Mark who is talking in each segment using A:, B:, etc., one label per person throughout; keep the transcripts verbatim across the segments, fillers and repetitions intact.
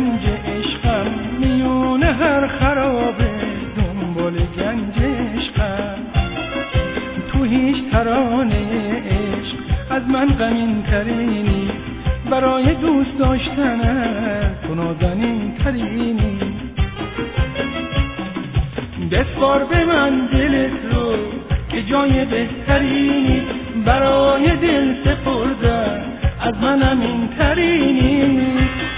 A: گنج عشقم، میون هر خرابه دنبال گنج عشقم. تو هیچ ترانه عشق از من غمین ترینی، برای دوست داشتنت تو نازنین ترینی. بسپار به من دلت رو که جای بهترینی، برای دل سپردن از من همین ترینی.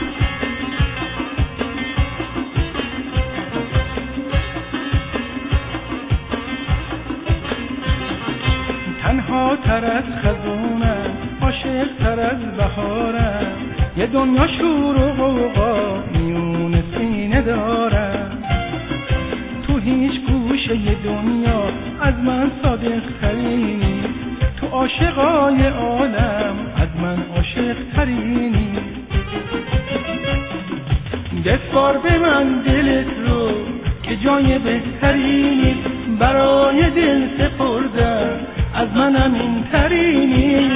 A: تنها تر از خزونم، عاشق تر از بهارم، یه دنیا شور و غوغا میون سینه دارم. تو هیچ گوشه ی دنیا از من صادق ترینی، تو عاشقای عالم از من عاشق ترینی. بسپار به من دلت رو که جای بهترینی، برای دل سپردن از من همین ترینی.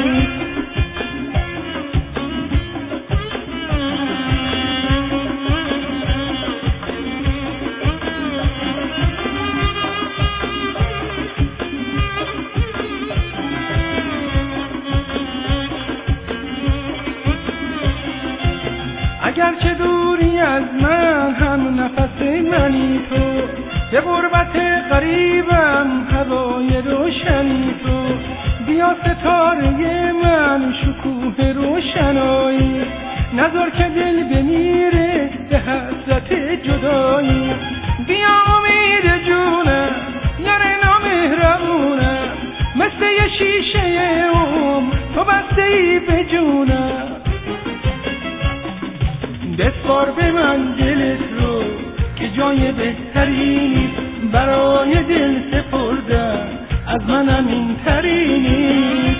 A: اگرچه دوری از من هم نفس منی تو، به غربت غریبم هوای روشنی تو. بیا ستاره من شکوه روشنایی، نذار که دل بمیره به حسرت جدایی. بیا امید جونم یار نامهربونم، مثل یه شیشه عمر تو بسته ای به جونم. بسپار به من دلت رو که جای بهترینی، برای دل سپردن از من همین ترینی.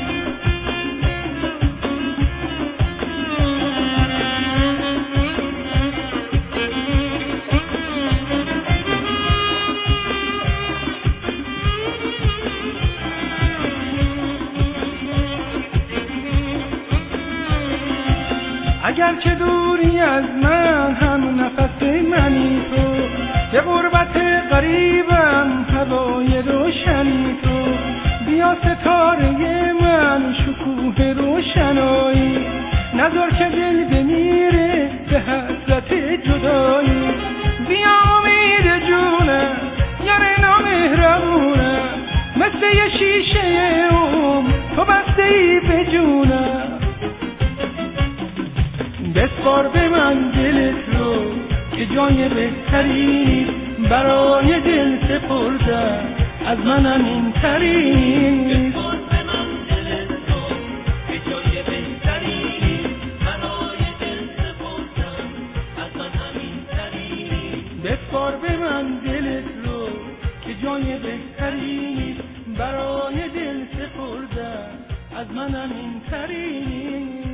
A: اگرچه دوری از من هم نفس منی تو، به غربت غریبم هوای روشنی تو. بیا ستاره من شکوه روشنایی، نذار که دل بمیره به حسرت جدایی. بیا امید جونم یار نامهربونم، مثل یه شیشه عمر تو بسته ای به جونم. بسپار به من دلت رو که جای بهترینی، برای دل سپردن از من همین ترینی. بسپار به من دلت رو که جای بهترینی، برای دل سپردن از من همین ترینی. بسپار به من دلت رو که جای بهترینی، برای دل سپردن از من همین ترینی.